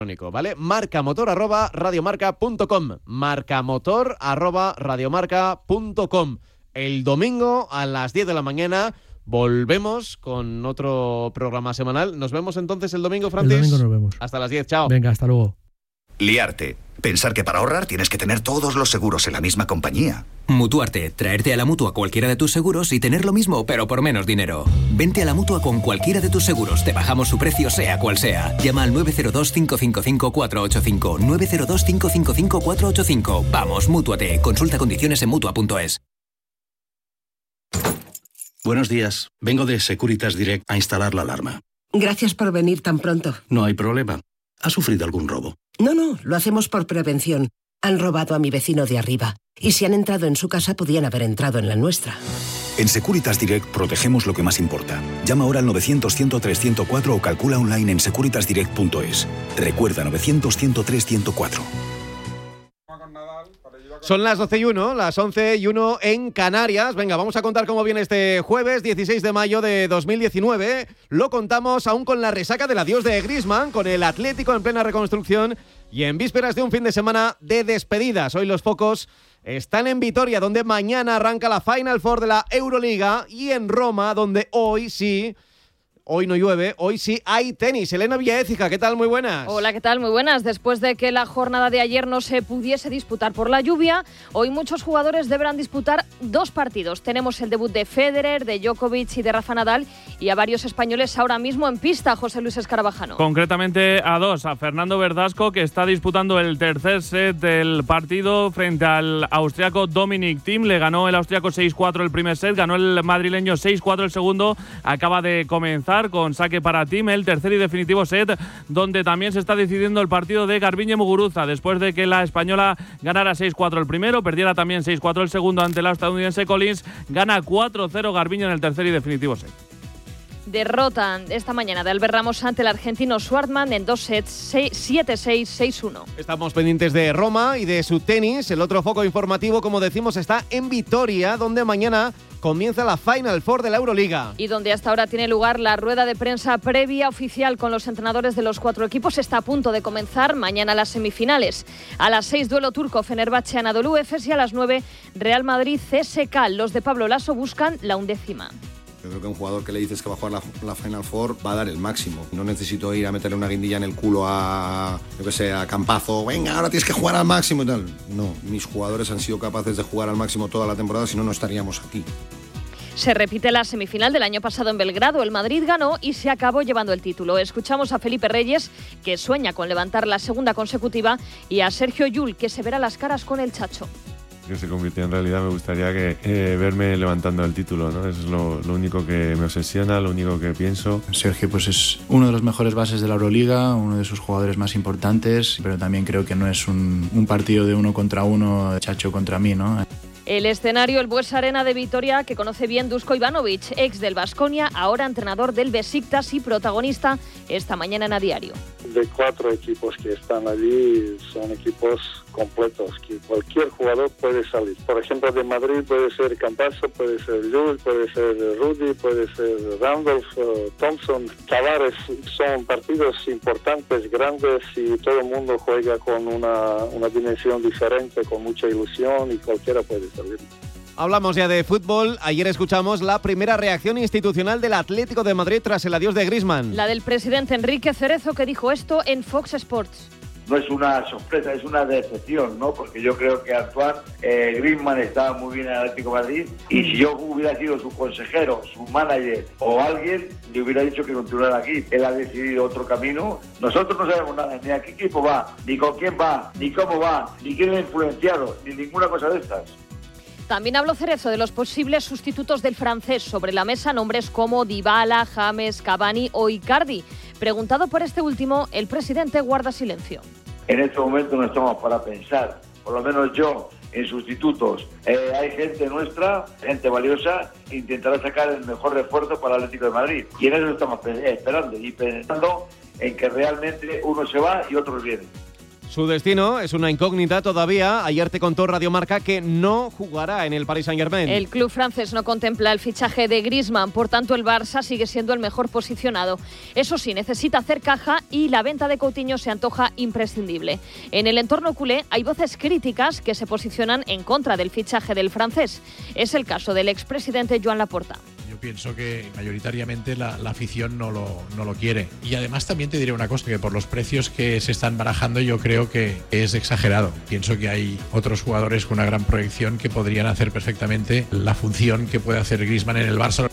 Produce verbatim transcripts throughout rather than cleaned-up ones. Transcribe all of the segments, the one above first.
¿Vale? Marcamotor arroba radiomarca punto com. Marcamotor arroba radiomarca punto com. El domingo a las diez de la mañana volvemos con otro programa semanal. Nos vemos entonces el domingo, Francis. El domingo nos vemos. Hasta las diez, chao. Venga, hasta luego. Liarte. Pensar que para ahorrar tienes que tener todos los seguros en la misma compañía. Mutuarte. Traerte a la Mutua cualquiera de tus seguros y tener lo mismo, pero por menos dinero. Vente a la Mutua con cualquiera de tus seguros. Te bajamos su precio, sea cual sea. Llama al nueve cero dos, cinco cinco cinco, cuatro ocho cinco. nueve cero dos, cinco cinco cinco, cuatro ocho cinco. Vamos, Mútuate. Consulta condiciones en Mutua punto es. Buenos días. Vengo de Securitas Direct a instalar la alarma. Gracias por venir tan pronto. No hay problema. ¿Ha sufrido algún robo? No, no, lo hacemos por prevención. Han robado a mi vecino de arriba. Y si han entrado en su casa, podían haber entrado en la nuestra. En Securitas Direct protegemos lo que más importa. Llama ahora al novecientos, ciento tres, ciento cuatro o calcula online en securitas direct punto es. Recuerda novecientos, ciento tres, ciento cuatro. Son las doce y uno, las once y uno en Canarias. Venga, vamos a contar cómo viene este jueves dieciséis de mayo de dos mil diecinueve. Lo contamos aún con la resaca del adiós de Griezmann, con el Atlético en plena reconstrucción y en vísperas de un fin de semana de despedidas. Hoy los focos están en Vitoria, donde mañana arranca la Final Four de la Euroliga, y en Roma, donde hoy sí... Hoy no llueve, hoy sí hay tenis. Elena Villaécija, ¿qué tal? Muy buenas. Hola, ¿qué tal? Muy buenas. Después de que la jornada de ayer no se pudiese disputar por la lluvia, hoy muchos jugadores deberán disputar dos partidos. Tenemos el debut de Federer, de Djokovic y de Rafa Nadal, y a varios españoles ahora mismo en pista, José Luis Escarabajano. Concretamente a dos, a Fernando Verdasco, que está disputando el tercer set del partido frente al austriaco Dominic Thiem. Le ganó el austriaco seis cuatro el primer set, ganó el madrileño seis cuatro el segundo. Acaba de comenzar con saque para Thiem el tercer y definitivo set, donde también se está decidiendo el partido de Garbiñe Muguruza, después de que la española ganara seis cuatro el primero, perdiera también seis cuatro el segundo ante la estadounidense Collins. Gana cuatro cero Garbiñe en el tercer y definitivo set. Derrota esta mañana de Albert Ramos ante el argentino Schwartzman en dos sets, siete seis, seis uno. Estamos pendientes de Roma y de su tenis. El otro foco informativo, como decimos, está en Vitoria, donde mañana comienza la Final Four de la Euroliga. Y donde hasta ahora tiene lugar la rueda de prensa previa oficial con los entrenadores de los cuatro equipos. Está a punto de comenzar mañana las semifinales. A las seis, duelo turco Fenerbahce Anadolu Efes, y a las nueve, Real Madrid C S K. Los de Pablo Lasso buscan la undécima. Yo creo que un jugador que le dices que va a jugar la, la Final Four va a dar el máximo. No necesito ir a meterle una guindilla en el culo a, yo que sé, a Campazo. Venga, ahora tienes que jugar al máximo y tal. No, mis jugadores han sido capaces de jugar al máximo toda la temporada, si no, no estaríamos aquí. Se repite la semifinal del año pasado en Belgrado. El Madrid ganó y se acabó llevando el título. Escuchamos a Felipe Reyes, que sueña con levantar la segunda consecutiva, y a Sergio Llull, que se verá las caras con el Chacho. Que se convirtió en realidad, me gustaría que eh, verme levantando el título, ¿no? Eso es lo, lo único que me obsesiona, lo único que pienso. Sergio pues es uno de los mejores bases de la Euroliga, uno de sus jugadores más importantes, pero también creo que no es un, un partido de uno contra uno, Chacho contra mí, ¿no? El escenario, el Bues Arena de Vitoria, que conoce bien Dusko Ivanovic, ex del Baskonia, ahora entrenador del Besiktas y protagonista esta mañana en A Diario. De cuatro equipos que están allí, son equipos completos, que cualquier jugador puede salir. Por ejemplo, de Madrid puede ser Campazo, puede ser Llull, puede ser Rudy, puede ser Randolph, uh, Thompson. Tavares. Son partidos importantes, grandes, y todo el mundo juega con una, una dimensión diferente, con mucha ilusión, y cualquiera puede salir. Hablamos ya de fútbol. Ayer escuchamos la primera reacción institucional del Atlético de Madrid tras el adiós de Griezmann. La del presidente Enrique Cerezo, que dijo esto en Fox Sports. No es una sorpresa, es una decepción, ¿no? Porque yo creo que Antoine eh, Griezmann estaba muy bien en el Atlético de Madrid, y si yo hubiera sido su consejero, su manager o alguien, le hubiera dicho que continuara aquí. Él ha decidido otro camino. Nosotros no sabemos nada, ni a qué equipo va, ni con quién va, ni cómo va, ni quién lo ha influenciado, ni ninguna cosa de estas. También habló Cerezo de los posibles sustitutos del francés. Sobre la mesa nombres como Dybala, James, Cavani o Icardi. Preguntado por este último, el presidente guarda silencio. En este momento no estamos para pensar, por lo menos yo, en sustitutos. Eh, hay gente nuestra, gente valiosa, que intentará sacar el mejor refuerzo para el Atlético de Madrid. Y en eso estamos esperando y pensando en que realmente uno se va y otros vienen. Su destino es una incógnita todavía. Ayer te contó Radio Marca que no jugará en el Paris Saint-Germain. El club francés no contempla el fichaje de Griezmann, por tanto el Barça sigue siendo el mejor posicionado. Eso sí, necesita hacer caja y la venta de Coutinho se antoja imprescindible. En el entorno culé hay voces críticas que se posicionan en contra del fichaje del francés. Es el caso del expresidente Joan Laporta. Yo pienso que mayoritariamente la, la afición no lo, no lo quiere. Y además también te diré una cosa, que por los precios que se están barajando yo creo que es exagerado. Pienso que hay otros jugadores con una gran proyección que podrían hacer perfectamente la función que puede hacer Griezmann en el Barça.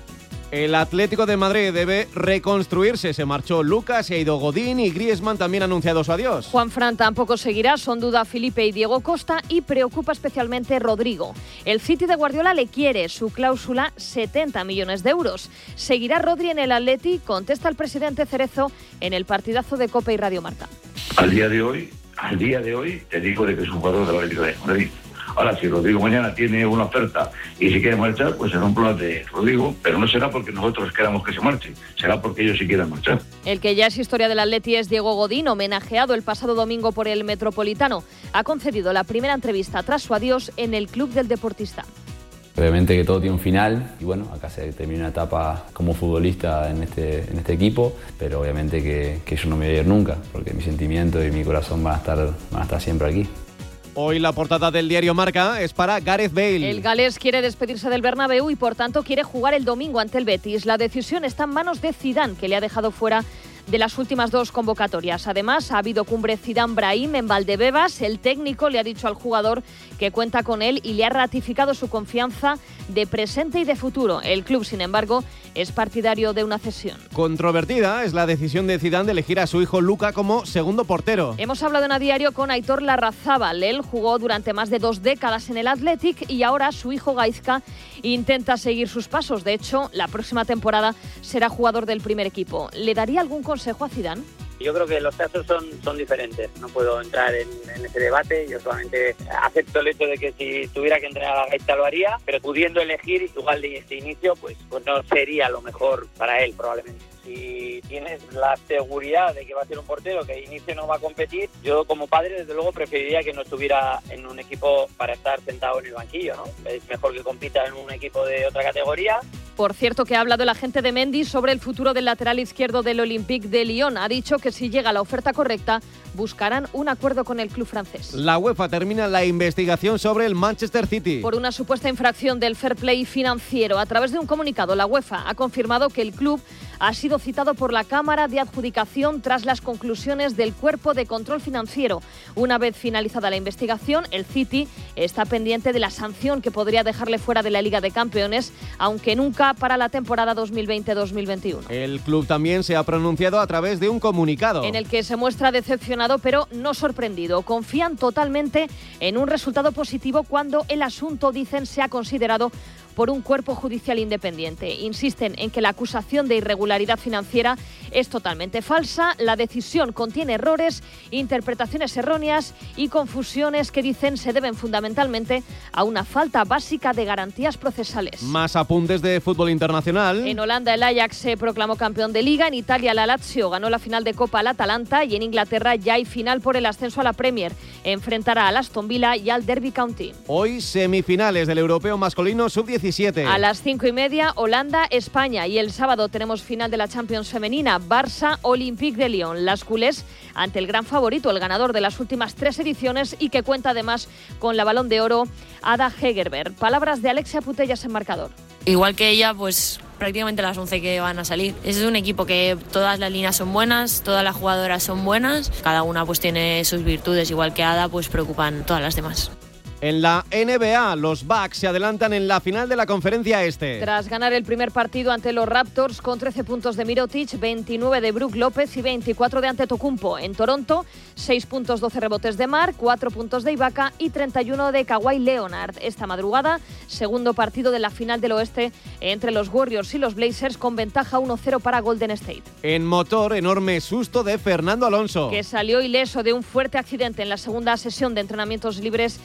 El Atlético de Madrid debe reconstruirse. Se marchó Lucas, se ha ido Godín y Griezmann también ha anunciado su adiós. Juanfran tampoco seguirá, son duda Felipe y Diego Costa y preocupa especialmente Rodrigo. El City de Guardiola le quiere, su cláusula setenta millones de euros. ¿Seguirá Rodri en el Atleti? Contesta el presidente Cerezo en el partidazo de Copa y Radio Marca. Al día de hoy, al día de hoy, te digo de que es un jugador del Atlético de Madrid. Ahora, si Rodrigo mañana tiene una oferta y si quiere marchar, pues será un problema de Rodrigo, pero no será porque nosotros queramos que se marche, será porque ellos sí quieran marchar. El que ya es historia del Atleti es Diego Godín, homenajeado el pasado domingo por el Metropolitano. Ha concedido la primera entrevista tras su adiós en el club del deportista. Obviamente que todo tiene un final y bueno, acá se termina una etapa como futbolista en este, en este equipo, pero obviamente que, que yo no me voy a ir nunca, porque mi sentimiento y mi corazón van a estar, van a estar siempre aquí. Hoy la portada del diario Marca es para Gareth Bale. El galés quiere despedirse del Bernabéu y por tanto quiere jugar el domingo ante el Betis. La decisión está en manos de Zidane, que le ha dejado fuera de las últimas dos convocatorias. Además, ha habido cumbre Zidane-Brahim en Valdebebas. El técnico le ha dicho al jugador que cuenta con él y le ha ratificado su confianza de presente y de futuro. El club, sin embargo, es partidario de una cesión. Controvertida es la decisión de Zidane de elegir a su hijo Luka como segundo portero. Hemos hablado en A Diario con Aitor Larrazábal. Él jugó durante más de dos décadas en el Athletic y ahora su hijo Gaizka intenta seguir sus pasos. De hecho, la próxima temporada será jugador del primer equipo. ¿Le daría algún consejo a Zidane? Yo creo que los casos son, son diferentes. No puedo entrar en, en ese debate. Yo solamente acepto el hecho de que si tuviera que entrenar a la Gaita lo haría, pero pudiendo elegir igual de este inicio, pues, pues no sería lo mejor para él probablemente. Si tienes la seguridad de que va a ser un portero que de inicio no va a competir, yo como padre desde luego preferiría que no estuviera en un equipo para estar sentado en el banquillo, ¿no? Es mejor que compita en un equipo de otra categoría. Por cierto, que ha hablado el agente de Mendy sobre el futuro del lateral izquierdo del Olympique de Lyon. Ha dicho que si llega la oferta correcta, buscarán un acuerdo con el club francés. La UEFA termina la investigación sobre el Manchester City. Por una supuesta infracción del fair play financiero. A través de un comunicado, la UEFA ha confirmado que el club ha sido citado por la Cámara de Adjudicación tras las conclusiones del Cuerpo de Control Financiero. Una vez finalizada la investigación, el City está pendiente de la sanción que podría dejarle fuera de la Liga de Campeones, aunque nunca para la temporada dos mil veinte dos mil veintiuno. El club también se ha pronunciado a través de un comunicado en el que se muestra decepcionado pero no sorprendido. Confían totalmente en un resultado positivo cuando el asunto, dicen, se ha considerado por un cuerpo judicial independiente. Insisten en que la acusación de irregularidad financiera es totalmente falsa. La decisión contiene errores, interpretaciones erróneas y confusiones que, dicen, se deben fundamentalmente a una falta básica de garantías procesales. Más apuntes de fútbol internacional. En Holanda el Ajax se proclamó campeón de Liga, en Italia la Lazio ganó la final de Copa al Atalanta y en Inglaterra ya hay final por el ascenso a la Premier. Enfrentará al Aston Villa y al Derby County. Hoy semifinales del europeo masculino sub diecisiete. A las cinco y media, Holanda, España. Y el sábado tenemos final de la Champions femenina, Barça, Olympique de Lyon. Las culés ante el gran favorito, el ganador de las últimas tres ediciones y que cuenta además con la Balón de Oro, Ada Hegerberg. Palabras de Alexia Putellas en marcador. Igual que ella, pues prácticamente las once que van a salir. Es un equipo que todas las líneas son buenas, todas las jugadoras son buenas, cada una pues tiene sus virtudes, igual que Ada, pues preocupan todas las demás. En la N B A, los Bucks se adelantan en la final de la Conferencia Este. Tras ganar el primer partido ante los Raptors con trece puntos de Mirotic, veintinueve de Brook López y veinticuatro de Antetokounmpo. En Toronto, seis puntos, doce rebotes de Mark, cuatro puntos de Ibaka y treinta y uno de Kawhi Leonard. Esta madrugada, segundo partido de la final del Oeste entre los Warriors y los Blazers con ventaja uno cero para Golden State. En motor, enorme susto de Fernando Alonso, que salió ileso de un fuerte accidente en la segunda sesión de entrenamientos libres para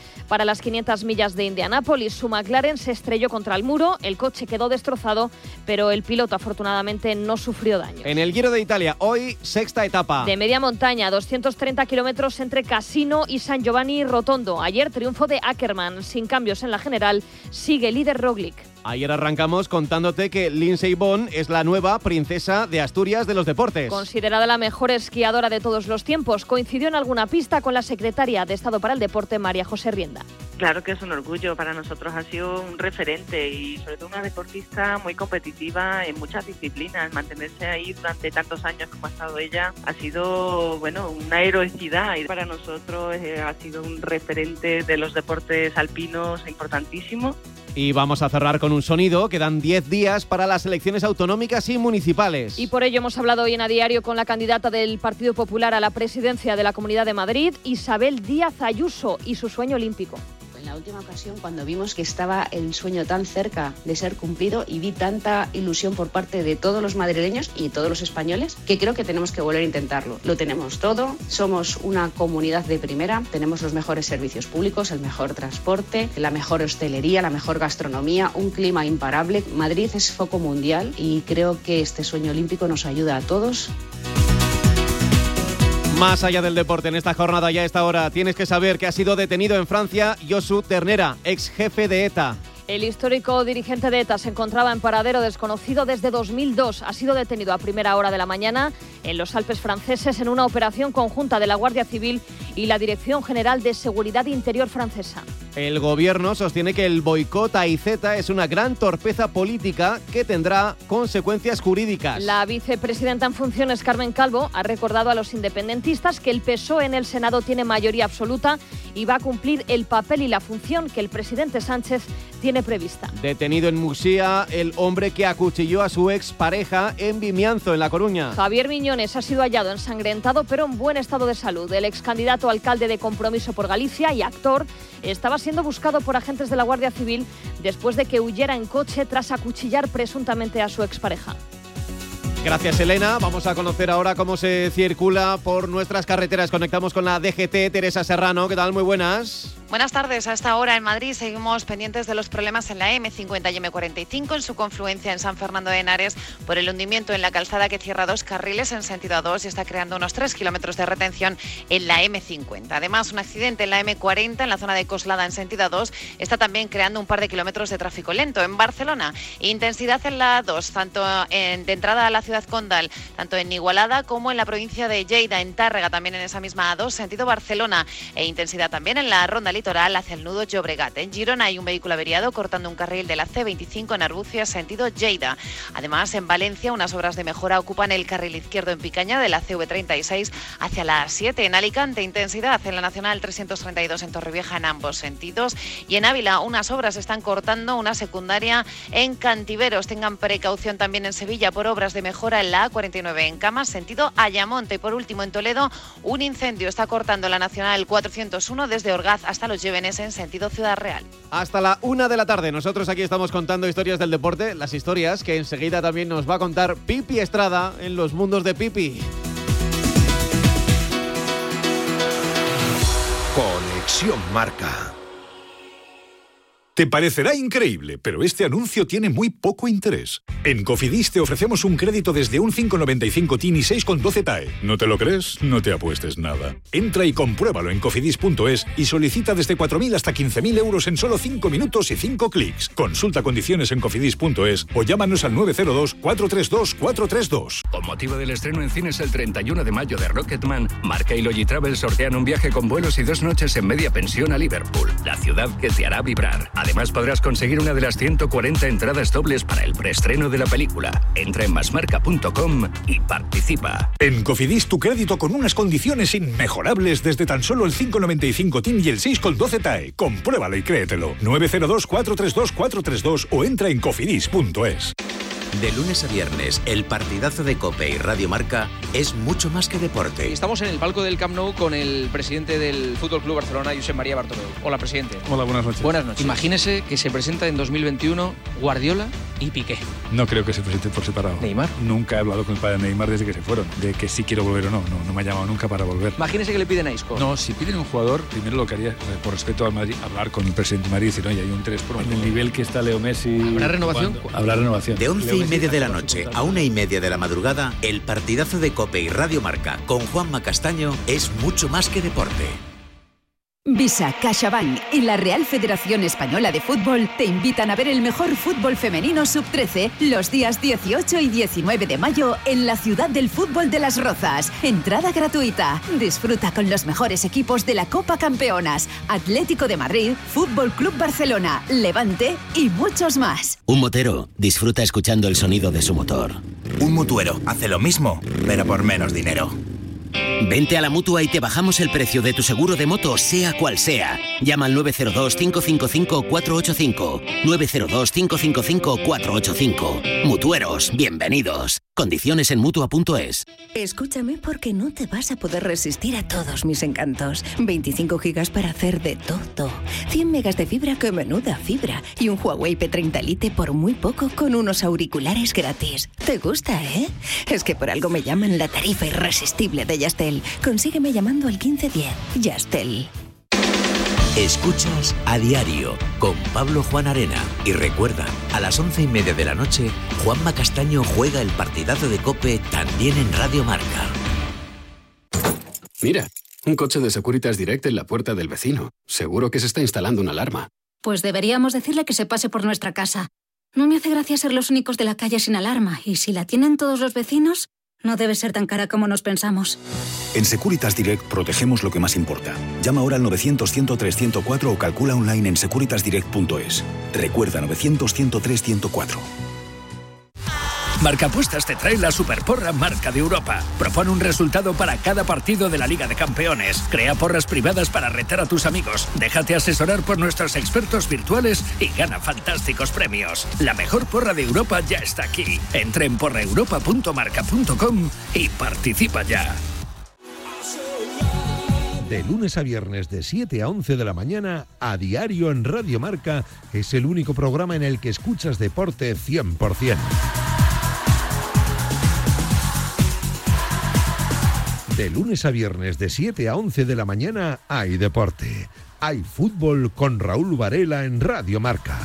para las quinientas millas de Indianápolis. Su McLaren se estrelló contra el muro, el coche quedó destrozado, pero el piloto afortunadamente no sufrió daño. En el Giro de Italia, hoy sexta etapa. De media montaña, doscientos treinta kilómetros entre Cassino y San Giovanni Rotondo. Ayer triunfo de Ackermann, sin cambios en la general, sigue líder Roglic. Ayer arrancamos contándote que Lindsey Vonn es la nueva princesa de Asturias de los deportes. Considerada la mejor esquiadora de todos los tiempos, coincidió en alguna pista con la secretaria de Estado para el Deporte, María José Rienda. Claro que es un orgullo, para nosotros ha sido un referente y sobre todo una deportista muy competitiva en muchas disciplinas. Mantenerse ahí durante tantos años como ha estado ella ha sido, bueno, una heroicidad, y para nosotros eh, ha sido un referente de los deportes alpinos importantísimo. Y vamos a cerrar con un sonido. Quedan diez días para las elecciones autonómicas y municipales. Y por ello hemos hablado hoy en A Diario con la candidata del Partido Popular a la presidencia de la Comunidad de Madrid, Isabel Díaz Ayuso, y su sueño olímpico. En la última ocasión, cuando vimos que estaba el sueño tan cerca de ser cumplido y vi tanta ilusión por parte de todos los madrileños y todos los españoles, que creo que tenemos que volver a intentarlo. Lo tenemos todo, somos una comunidad de primera, tenemos los mejores servicios públicos, el mejor transporte, la mejor hostelería, la mejor gastronomía, un clima imparable. Madrid es foco mundial y creo que este sueño olímpico nos ayuda a todos. Más allá del deporte, en esta jornada y a esta hora tienes que saber que ha sido detenido en Francia Josu Ternera, ex jefe de ETA. El histórico dirigente de ETA se encontraba en paradero desconocido desde dos mil dos. Ha sido detenido a primera hora de la mañana en los Alpes franceses en una operación conjunta de la Guardia Civil y la Dirección General de Seguridad Interior francesa. El gobierno sostiene que el boicot a Iceta es una gran torpeza política que tendrá consecuencias jurídicas. La vicepresidenta en funciones, Carmen Calvo, ha recordado a los independentistas que el P S O E en el Senado tiene mayoría absoluta y va a cumplir el papel y la función que el presidente Sánchez tiene prevista. Detenido en Muxía el hombre que acuchilló a su expareja en Vimianzo, en La Coruña. Javier Miñones ha sido hallado ensangrentado pero en buen estado de salud. El ex candidato a alcalde de Compromiso por Galicia y actor estaba siendo buscado por agentes de la Guardia Civil después de que huyera en coche tras acuchillar presuntamente a su expareja. Gracias, Elena. Vamos a conocer ahora cómo se circula por nuestras carreteras. Conectamos con la D G T, Teresa Serrano. ¿Qué tal? Muy buenas. Buenas tardes. A esta hora en Madrid seguimos pendientes de los problemas en la M cincuenta y M cuarenta y cinco en su confluencia en San Fernando de Henares por el hundimiento en la calzada que cierra dos carriles en sentido A dos y está creando unos tres kilómetros de retención en la M cincuenta. Además, un accidente en la M cuarenta en la zona de Coslada en sentido A dos está también creando un par de kilómetros de tráfico lento. En Barcelona, intensidad en la A dos, tanto en, de entrada a la ciudad condal, tanto en Igualada como en la provincia de Lleida, en Tárrega, también en esa misma A dos, sentido Barcelona, e intensidad también en la ronda litoral hacia el nudo Llobregat. En Girona hay un vehículo averiado cortando un carril de la C veinticinco en Arbucia, sentido Lleida. Además, en Valencia, unas obras de mejora ocupan el carril izquierdo en Picaña de la C V treinta y seis hacia la A siete. En Alicante, intensidad en la Nacional trescientos treinta y dos en Torrevieja en ambos sentidos. Y en Ávila, unas obras están cortando una secundaria en Cantiveros. Tengan precaución también en Sevilla por obras de mejora en la A cuarenta y nueve en Camas, sentido Ayamonte. Y por último, en Toledo, un incendio está cortando la Nacional cuatrocientos uno desde Orgaz hasta Los Llévenes en sentido Ciudad Real. Hasta la una de la tarde. Nosotros aquí estamos contando historias del deporte, las historias que enseguida también nos va a contar Pipi Estrada en Los Mundos de Pipi. Conexión Marca. Te parecerá increíble, pero este anuncio tiene muy poco interés. En Cofidis te ofrecemos un crédito desde un cinco coma noventa y cinco T I N y seis coma doce T A E. ¿No te lo crees? No te apuestes nada. Entra y compruébalo en cofidis punto es y solicita desde cuatro mil hasta quince mil euros en solo cinco minutos y cinco clics. Consulta condiciones en cofidis punto es o llámanos al nueve cero dos, cuatro tres dos, cuatro tres dos. Con motivo del estreno en cines el treinta y uno de mayo de Rocketman, Marca y Logitravel sortean un viaje con vuelos y dos noches en media pensión a Liverpool, la ciudad que te hará vibrar. Además, podrás conseguir una de las ciento cuarenta entradas dobles para el preestreno de la película. Entra en masmarca punto com y participa. En Cofidis, tu crédito con unas condiciones inmejorables desde tan solo el cinco coma noventa y cinco T I N y el seis coma doce T A E. Compruébalo y créetelo. nueve cero dos, cuatro tres dos, cuatro tres dos o entra en cofidis punto es. De lunes a viernes, el partidazo de COPE y Radio Marca es mucho más que deporte. Estamos en el palco del Camp Nou con el presidente del F C Barcelona, Josep María Bartomeu. Hola, presidente. Hola, buenas noches. Buenas noches. Imagínese que se presenta en dos mil veintiuno Guardiola y Piqué. No creo que se presenten por separado. ¿Neymar? Nunca he hablado con el padre de Neymar desde que se fueron. De que sí quiero volver o no. No, no me ha llamado nunca para volver. Imagínese que le piden a Isco. No, si piden un jugador, primero lo que haría, por respeto al Madrid, hablar con el presidente de Madrid y decir, oye, hay un tres por uno. En el nivel que está Leo Messi... ¿Habrá renovación? ¿Cuándo? Habrá renovación. De once y media de la noche a una y media de la madrugada, el partidazo de COPE y Radio Marca con Juanma Castaño es mucho más que deporte. Visa, CaixaBank y la Real Federación Española de Fútbol te invitan a ver el mejor fútbol femenino sub trece los días dieciocho y diecinueve de mayo en la ciudad del fútbol de Las Rozas. Entrada gratuita. Disfruta con los mejores equipos de la Copa Campeonas, Atlético de Madrid, Fútbol Club Barcelona, Levante y muchos más. Un motero disfruta escuchando el sonido de su motor. Un mutuero hace lo mismo, pero por menos dinero. Vente a la Mutua y te bajamos el precio de tu seguro de moto, sea cual sea. Llama al nueve cero dos, cinco cinco cinco, cuatro ocho cinco. nueve cero dos, cinco cinco cinco, cuatro ocho cinco. Mutueros, bienvenidos. Condiciones en Mutua punto es. Escúchame porque no te vas a poder resistir a todos mis encantos. veinticinco gigas para hacer de todo. cien megas de fibra, que menuda fibra. Y un Huawei P treinta Lite por muy poco con unos auriculares gratis. ¿Te gusta, eh? Es que por algo me llaman la tarifa irresistible de Yastel. Consígueme llamando al quince diez. Yastel. Escuchas A Diario con Pablo Juan Arena. Y recuerda, a las once y media de la noche, Juanma Castaño juega el partidazo de COPE también en Radio Marca. Mira, un coche de Securitas Direct en la puerta del vecino. Seguro que se está instalando una alarma. Pues deberíamos decirle que se pase por nuestra casa. No me hace gracia ser los únicos de la calle sin alarma. Y si la tienen todos los vecinos, no debe ser tan cara como nos pensamos. En Securitas Direct protegemos lo que más importa. Llama ahora al novecientos, ciento tres, ciento cuatro o calcula online en securitas direct punto es. Recuerda novecientos, ciento tres, ciento cuatro. Marcapuestas te trae la Superporra Marca de Europa. Propone un resultado para cada partido de la Liga de Campeones. Crea porras privadas para retar a tus amigos. Déjate asesorar por nuestros expertos virtuales y gana fantásticos premios. La mejor porra de Europa ya está aquí. Entra en porra europa punto marca punto com y participa ya. De lunes a viernes de siete a once de la mañana, A Diario en Radio Marca, es el único programa en el que escuchas deporte cien por ciento. De lunes a viernes de siete a once de la mañana hay deporte. Hay fútbol con Raúl Varela en Radio Marca.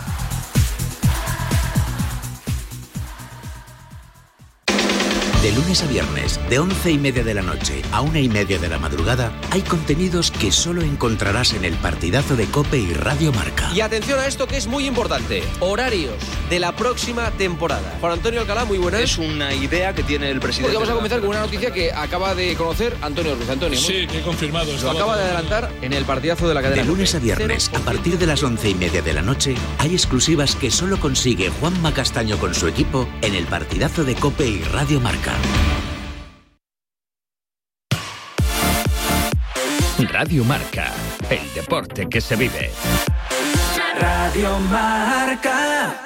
De lunes a viernes, de once y media de la noche a una y media de la madrugada, hay contenidos que solo encontrarás en el partidazo de COPE y Radio Marca. Y atención a esto que es muy importante. Horarios de la próxima temporada. Juan Antonio Alcalá, muy buenas. Es una idea que tiene el presidente. Porque vamos a comenzar con una noticia que acaba de conocer Antonio Ruiz. Antonio, sí, que he confirmado. Lo acaba de adelantar en el partidazo de la cadena. De lunes a viernes, a partir de las once y media de la noche, hay exclusivas que solo consigue Juanma Castaño con su equipo en el partidazo de COPE y Radio Marca. Radio Marca, el deporte que se vive. Radio Marca.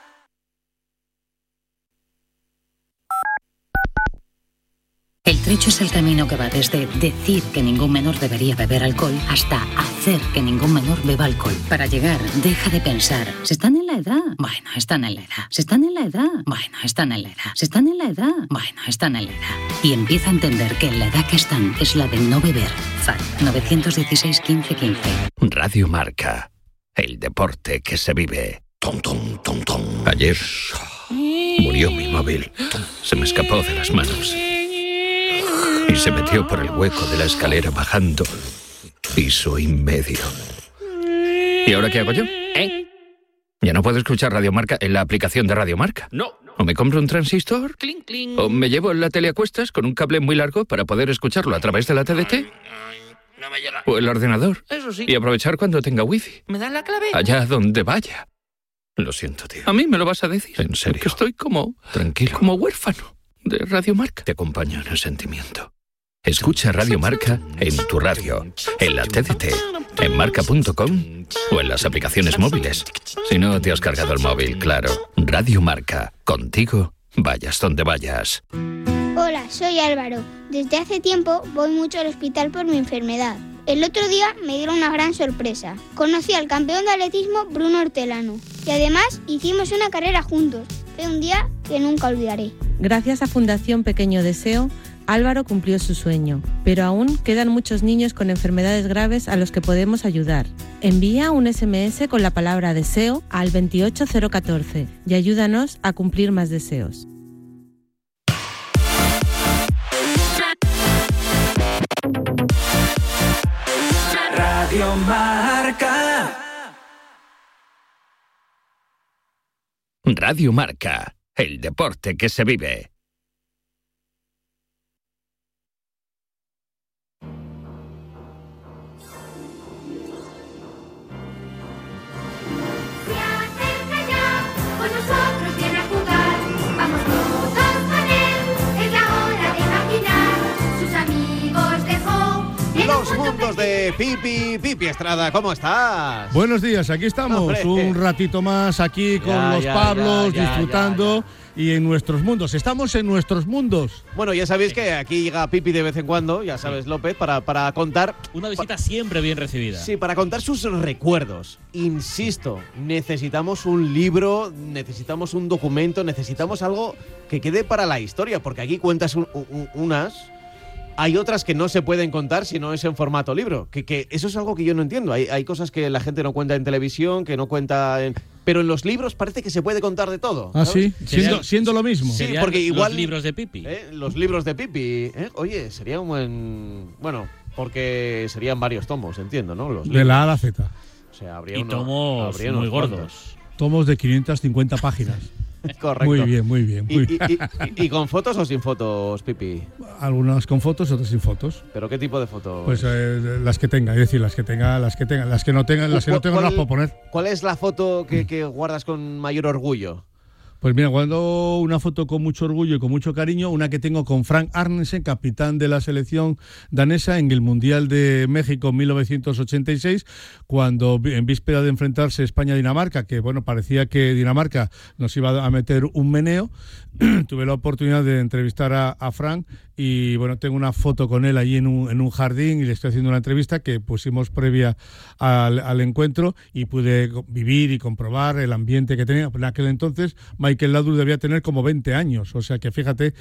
El trecho es el camino que va desde decir que ningún menor debería beber alcohol hasta hacer que ningún menor beba alcohol. Para llegar, deja de pensar, ¿se están en la edad? Bueno, están en la edad. ¿Se están en la edad? Bueno, están en la edad. ¿Se están en la edad? Bueno, están en la edad. Y empieza a entender que la edad que están es la de no beber. F A C nueve uno seis, quince, quince. Radio Marca, el deporte que se vive. Tom, tom, tom, tom. Ayer murió mi móvil. Se me escapó de las manos. Y se metió por el hueco de la escalera bajando piso y medio. ¿Y ahora qué hago yo? ¿Eh? ¿Ya no puedo escuchar Radio Marca en la aplicación de Radio Marca? No. ¿O me compro un transistor? Cling, cling. ¿O me llevo la tele a cuestas con un cable muy largo para poder escucharlo a través de la T D T? No me llega. ¿O el ordenador? Eso sí. Y aprovechar cuando tenga wifi. ¿Me dan la clave? Allá donde vaya. Lo siento, tío. ¿A mí me lo vas a decir? En serio. Que estoy como... Tranquilo. Como huérfano de Radio Marca. Te acompaño en el sentimiento. Escucha Radio Marca en tu radio, en la T D T, en marca punto com O en las aplicaciones móviles. Si no te has cargado el móvil, claro. Radio Marca. Contigo, vayas donde vayas. Hola, soy Álvaro. Desde hace tiempo voy mucho al hospital por mi enfermedad. El otro día me dieron una gran sorpresa. Conocí al campeón de atletismo Bruno Hortelano. Y además hicimos una carrera juntos. Fue un día que nunca olvidaré. Gracias a Fundación Pequeño Deseo, Álvaro cumplió su sueño, pero aún quedan muchos niños con enfermedades graves a los que podemos ayudar. Envía un ese eme ese con la palabra deseo al veintiocho cero catorce y ayúdanos a cumplir más deseos. Radio Marca. Radio Marca, el deporte que se vive. Los mundos de Pipi, Pipi Estrada, ¿cómo estás? Buenos días, aquí estamos, Hombre. un ratito más aquí con ya, los ya, Pablos, ya, ya, disfrutando ya, ya. y en nuestros mundos. Estamos en nuestros mundos. Bueno, ya sabéis que aquí llega Pipi de vez en cuando, ya sabes, López, para, para contar... Una visita siempre bien recibida. Sí, para contar sus recuerdos. Insisto, necesitamos un libro, necesitamos un documento, necesitamos algo que quede para la historia, porque aquí cuentas un, un, unas... Hay otras que no se pueden contar si no es en formato libro. Que, que eso es algo que yo no entiendo. Hay, hay cosas que la gente no cuenta en televisión, que no cuenta en... Pero en los libros parece que se puede contar de todo. ¿Ah, sí? Siendo, siendo lo mismo. Sí, porque igual... Los libros de Pipi. ¿eh? Los libros de Pipi. ¿eh? Oye, sería un buen... Bueno, porque serían varios tomos, entiendo, ¿no? Los de la A a la Z. O sea, habría y uno, tomos habría muy gordos. Cuantos. Tomos de quinientas cincuenta páginas. Correcto. Muy bien, muy bien. Muy ¿Y, bien. Y, y, ¿Y con fotos o sin fotos, Pipi? Algunas con fotos, otras sin fotos. ¿Pero qué tipo de fotos? Pues eh, las que tenga, es decir, las que tenga, las que tenga, las que no tengan, las que no tengan no las puedo poner. ¿Cuál es la foto que, que guardas con mayor orgullo? Pues mira, guardo una foto con mucho orgullo y con mucho cariño, una que tengo con Frank Arnesen, capitán de la selección danesa en el Mundial de México en mil novecientos ochenta y seis, cuando en víspera de enfrentarse España-Dinamarca, que bueno, parecía que Dinamarca nos iba a meter un meneo, tuve la oportunidad de entrevistar a, a Frank y bueno, tengo una foto con él allí en un, en un jardín y le estoy haciendo una entrevista que pusimos previa al, al encuentro y pude vivir y comprobar el ambiente que tenía. En aquel entonces Michael Laudrup debía tener como veinte años, o sea que fíjate,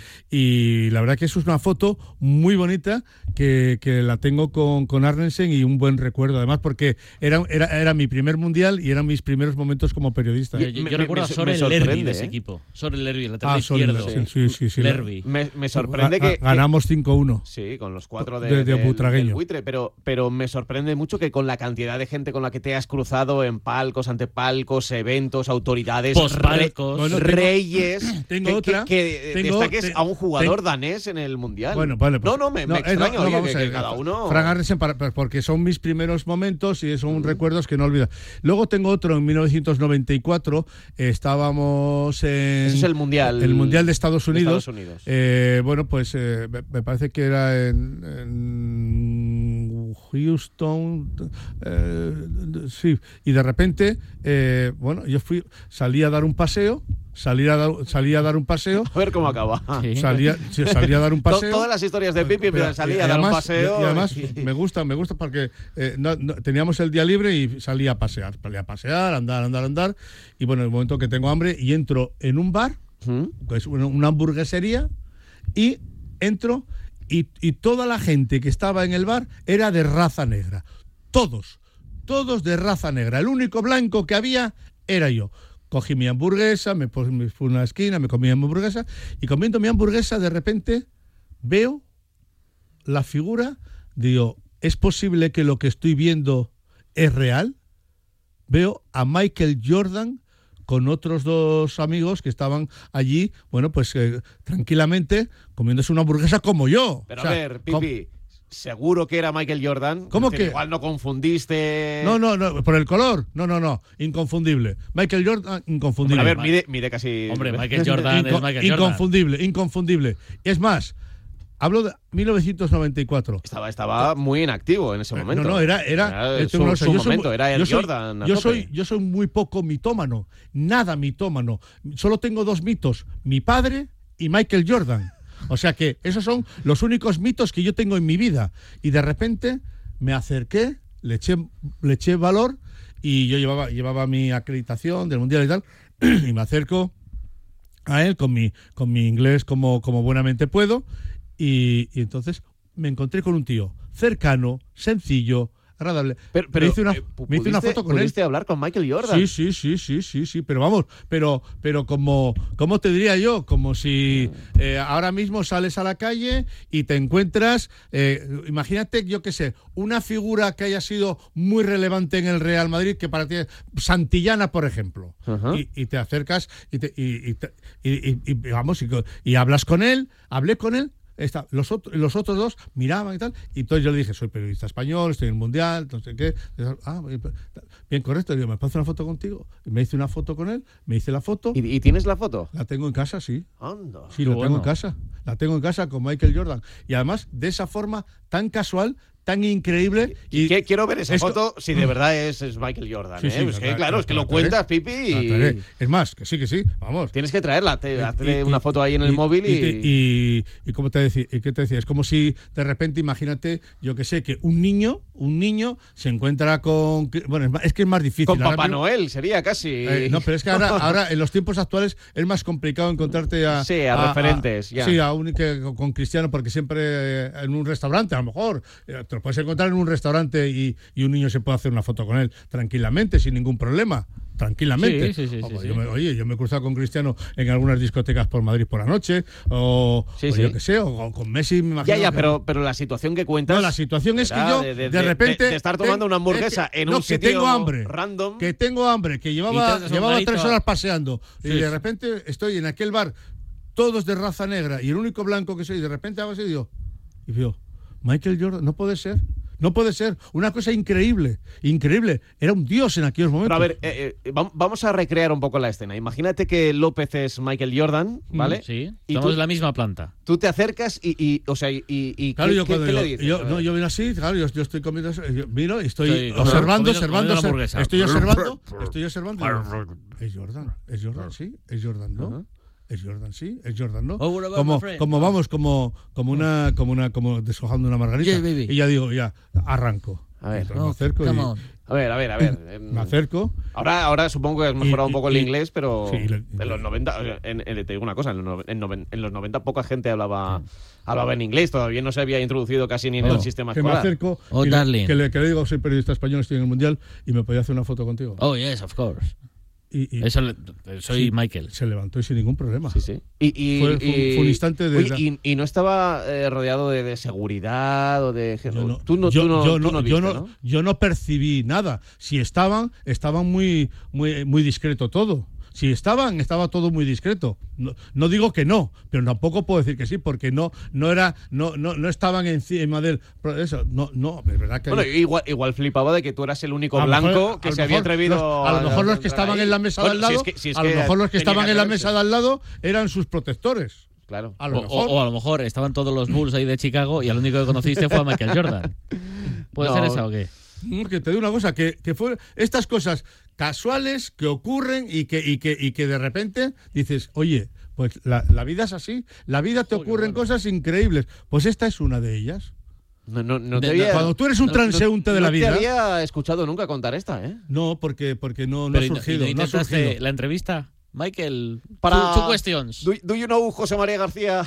y la verdad que eso es una foto muy bonita que, que la tengo con, con Arnesen y un buen recuerdo además porque era, era, era mi primer mundial y eran mis primeros momentos como periodista. Yo, yo, yo recuerdo a Sorel Lerby de ese equipo. Sorel Lerby, el lateral ah, izquierdo. Sí, sí, sí, sí, Lerby. Me, me sorprende que... Ganamos cinco uno. Sí, con los cuatro de, de, de del, Butragueño. del buitre, pero, pero me sorprende mucho que con la cantidad de gente con la que te has cruzado en palcos, antepalcos, eventos, autoridades, pospalcos, re, bueno, reyes, tengo, tengo que, otra, que, que tengo, destaques te, a un jugador te, danés en el Mundial. Bueno, vale, pues, no, no, me, no, me extraño, no, no, oye, vamos que, a ver, que cada uno... Frank Arnesen, para, porque son mis primeros momentos y son uh-huh. recuerdos que no olvido. Luego tengo otro, en mil novecientos noventa y cuatro, estábamos en... Eso es el Mundial. El Mundial de Estados Unidos. De Estados Unidos. Eh, bueno, pues eh, me parece que era en, en Houston, eh, sí, y de repente, eh, bueno, yo fui, salí a dar un paseo, salí a dar, salí a dar un paseo. A ver cómo acaba. Sí. Salí, a, salí a dar un paseo. Todas las historias de Pipi, pero salí a además, dar un paseo. Y además y... me gusta, me gusta porque eh, no, no, teníamos el día libre y salí a pasear, salí a pasear, andar, andar, andar, y bueno, en el momento que tengo hambre y entro en un bar, ¿Mm? que es una, una hamburguesería, y entro y, y toda la gente que estaba en el bar era de raza negra. Todos, todos de raza negra. El único blanco que había era yo. Cogí mi hamburguesa, me fui a una esquina, me comí mi hamburguesa y comiendo mi hamburguesa de repente veo la figura, digo, ¿es posible que lo que estoy viendo es real? Veo a Michael Jordan con otros dos amigos que estaban allí, bueno, pues eh, tranquilamente comiéndose una hamburguesa como yo. Pero o sea, a ver, Pipi, ¿seguro que era Michael Jordan? ¿Cómo es decir, que? Igual no confundiste... No, no, no, por el color. No, no, no, inconfundible. Michael Jordan, inconfundible. Hombre, a ver, mide, mide casi... Hombre, Michael Jordan Inco- es Michael Jordan. Inconfundible, inconfundible. Es más, Hablo de mil novecientos noventa y cuatro. Estaba, estaba muy inactivo en ese momento. No, no, era... era, era su, no, su yo momento, soy, era el yo soy, Jordan. Yo soy, yo soy muy poco mitómano, nada mitómano. Solo tengo dos mitos, mi padre y Michael Jordan. O sea que esos son los únicos mitos que yo tengo en mi vida. Y de repente me acerqué, le eché, le eché valor y yo llevaba, llevaba mi acreditación del Mundial y tal, y me acerco a él con mi, con mi inglés como, como buenamente puedo. Y, y entonces me encontré con un tío cercano, sencillo, agradable. Pero, pero me hice una, eh, me hice una foto con él. ¿Pudiste hablar con Michael Jordan? Sí, sí, sí, sí, sí, sí. Pero vamos, pero, pero como, ¿cómo te diría yo? Como si eh, ahora mismo sales a la calle y te encuentras, eh, imagínate, yo qué sé, una figura que haya sido muy relevante en el Real Madrid, que para ti es Santillana, por ejemplo. Uh-huh. y, y te acercas y, te, y, y, y, y, y vamos, y, y hablas con él, hablé con él. Esta, los, otro, los otros dos miraban y tal, y entonces yo le dije, soy periodista español, estoy en el Mundial, no sé qué. Ah, bien, correcto. Digo, ¿me puedo hacer una foto contigo? Y me hice una foto con él, me hice la foto. ¿Y, y tienes la foto? La tengo en casa, sí. Anda. Sí, la bueno. tengo en casa. La tengo en casa con Michael Jordan. Y además, de esa forma tan casual, tan increíble. Y ¿Qué, quiero ver esa foto si de verdad es, es Michael Jordan. Sí, ¿eh? sí, pues que, claro, es que lo cuentas, Pipi. Y... Es más, que sí, que sí, vamos. Tienes que traerla, te, hazle una foto ahí en el y, móvil y... Y, y, y ¿cómo te decía? ¿Qué te decía? Es como si de repente, imagínate, yo que sé, que un niño, un niño se encuentra con... Bueno, es, más, es que es más difícil. Con ahora Papá mismo, Noel sería casi... Eh, no, pero es que ahora, ahora en los tiempos actuales es más complicado encontrarte a... Sí, a, a referentes, a, ya. Sí, a un, que, con Cristiano, porque siempre eh, en un restaurante, a lo mejor, eh, te lo puedes encontrar en un restaurante y, y un niño se puede hacer una foto con él tranquilamente, sin ningún problema. Tranquilamente. Sí, sí, sí, o, sí, yo sí. Me, oye, yo me he cruzado con Cristiano en algunas discotecas por Madrid por la noche, o, sí, o sí. yo qué sé, o, o con Messi, me imagino. Ya, ya, que... pero, pero la situación que cuentas. No, la situación es que yo, de, de, de repente. De, de estar tomando una hamburguesa que, en no, un sitio que tengo hambre, random. Que tengo hambre, que llevaba, llevaba tres horas paseando. Sí. Y de repente estoy en aquel bar, todos de raza negra, y el único blanco que soy, y de repente hago así y digo, y digo, Michael Jordan, no puede ser. No puede ser. Una cosa increíble. Increíble. Era un dios en aquellos momentos. Pero a ver, eh, eh, vamos a recrear un poco la escena. Imagínate que López es Michael Jordan, ¿vale? Sí. Y estamos tú, en la misma planta. Tú te acercas y, y o sea, y, y claro, ¿qué, yo, ¿qué, ¿qué yo, le dices? Yo, no, yo vino así, claro, yo, yo estoy comiendo, yo miro y estoy sí, observando, comiendo, observando, comiendo estoy observando, estoy observando. Es Jordan, es Jordan, sí, es Jordan, ¿no? Uh-huh. Es Jordan, sí, es Jordan, ¿no? Oh, como, como vamos, como, como una, como una, como deshojando una margarita. Yeah, y ya digo, ya, arranco. A ver, oh, me acerco y, a ver, a ver, a ver. Me acerco. Ahora, ahora supongo que has mejorado y, un poco el y, inglés, pero sí, le, en los noventa, en, en, te digo una cosa, en los, en, en los noventa poca gente hablaba, hablaba en inglés, todavía no se había introducido casi ni en no, el sistema que escolar. Me acerco oh, y darling. Le, que, le, que le digo, soy periodista español, estoy en el Mundial y me podía hacer una foto contigo. Oh, yes, of course. Y, y, Eso le, soy sí, Michael. Se levantó y sin ningún problema. Sí, sí. Y, y, fue, fue, y, fue un instante de. Oye, y, y no estaba eh, rodeado de, de seguridad o de. Yo no, tú no, yo, tú no, yo, tú no, no viste, yo, no, ¿no? yo no percibí nada. Si estaban, estaban muy, muy, muy discreto todo. Si estaban, estaba todo muy discreto. No, no digo que no, pero tampoco puedo decir que sí, porque no, no era, no, no, no estaban encima del eso. No, no, es verdad que. Bueno, igual, igual flipaba de que tú eras el único blanco mejor, que se había atrevido. Los, a lo mejor los que estaban ahí. en la mesa bueno, de al lado, si es que, si es a lo mejor los que estaban que en la mesa de al lado eran sus protectores. Claro. A lo o, mejor. O, o a lo mejor estaban todos los Bulls ahí de Chicago y al único que conociste fue a Michael Jordan. ¿Puede no. ser esa o qué? Que te digo una cosa, que, que fue estas cosas casuales que ocurren y que, y que, y que de repente dices, oye, pues la, la vida es así, la vida te ocurren bueno. cosas increíbles. Pues esta es una de ellas. No, no, no de, te había, cuando tú eres un no, transeúnte no, de la no vida. No te había escuchado nunca contar esta, ¿eh? No, porque, porque no, no ha surgido. ¿Y no, no ha surgido. la entrevista? Michael, para two, two questions. Do, do you know José María García?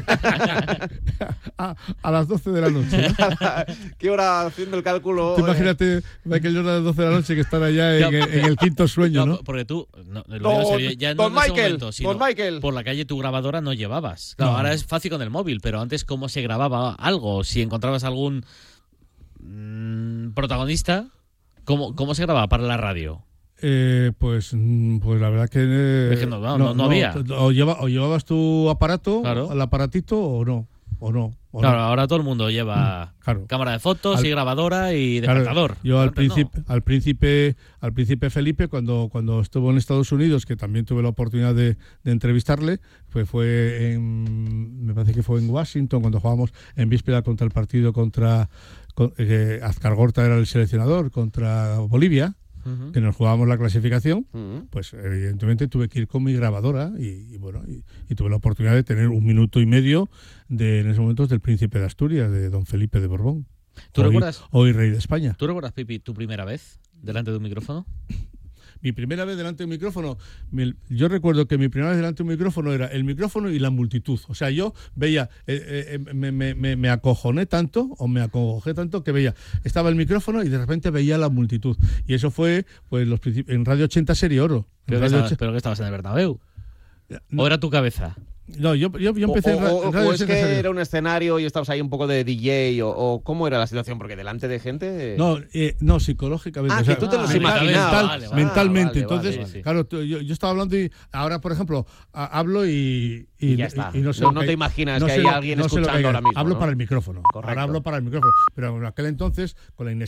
a, a las doce de la noche. ¿Qué hora haciendo el cálculo? Tú imagínate Michael Jordan a las doce de la noche que están allá en, no, en el quinto sueño, ¿no? Porque tú, no, lo don, digo serio, ya no don en ese Michael, momento, sino don Michael. Por la calle tu grabadora no llevabas. Claro, no. Ahora es fácil con el móvil, pero antes cómo se grababa algo, si encontrabas algún mmm, protagonista, ¿cómo, cómo se grababa para la radio? Eh, pues, pues la verdad que, eh, es que no, no, no, no había. O, lleva, o llevabas tu aparato, claro. al aparatito o no, o no. Claro, ahora todo el mundo lleva claro. cámara de fotos Al, y grabadora y despertador. Claro, yo al príncipe, no. al príncipe, al príncipe Felipe, cuando, cuando estuvo en Estados Unidos, que también tuve la oportunidad de, de entrevistarle, pues fue en, me parece que fue en Washington, cuando jugábamos en víspera contra el partido contra, con, eh, Azcargorta era el seleccionador, contra Bolivia. Uh-huh. Que nos jugábamos la clasificación, uh-huh. pues evidentemente tuve que ir con mi grabadora y, y bueno, y, y tuve la oportunidad de tener un minuto y medio de, en esos momentos, del príncipe de Asturias, de don Felipe de Borbón. ¿Tú hoy, recuerdas? Hoy rey de España. ¿Tú recuerdas, Pipi, tu primera vez delante de un micrófono? Mi primera vez delante de un micrófono, mi, yo recuerdo que mi primera vez delante de un micrófono era el micrófono y la multitud. O sea, yo veía, eh, eh, me, me, me, me acojoné tanto, o me acongojé tanto, que veía, estaba el micrófono y de repente veía la multitud. Y eso fue pues los en Radio ochenta Serie Oro. ¿Pero que, estabas, ¿Pero que estabas en el Bernabéu? No, ¿o era tu cabeza? No, yo, yo, yo empecé o, en, ra o, en Radio o es que Serie. era un escenario y estabas ahí un poco de D J, o, o ¿cómo era la situación? Porque delante de gente... No, eh, no psicológicamente. Ah, o sea, que tú te los mental, imaginabas. Mental, vale, vale. mentalmente. Ah, vale, Entonces, vale, sí, sí. claro, yo, yo estaba hablando y ahora, por ejemplo, a, hablo y, y, y ya está. Y, y no, sé no, no te imaginas no que hay lo, alguien no escuchando hay, ahora mismo. Hablo ¿no? para el micrófono. Correcto. Ahora hablo para el micrófono. Pero en aquel entonces, con la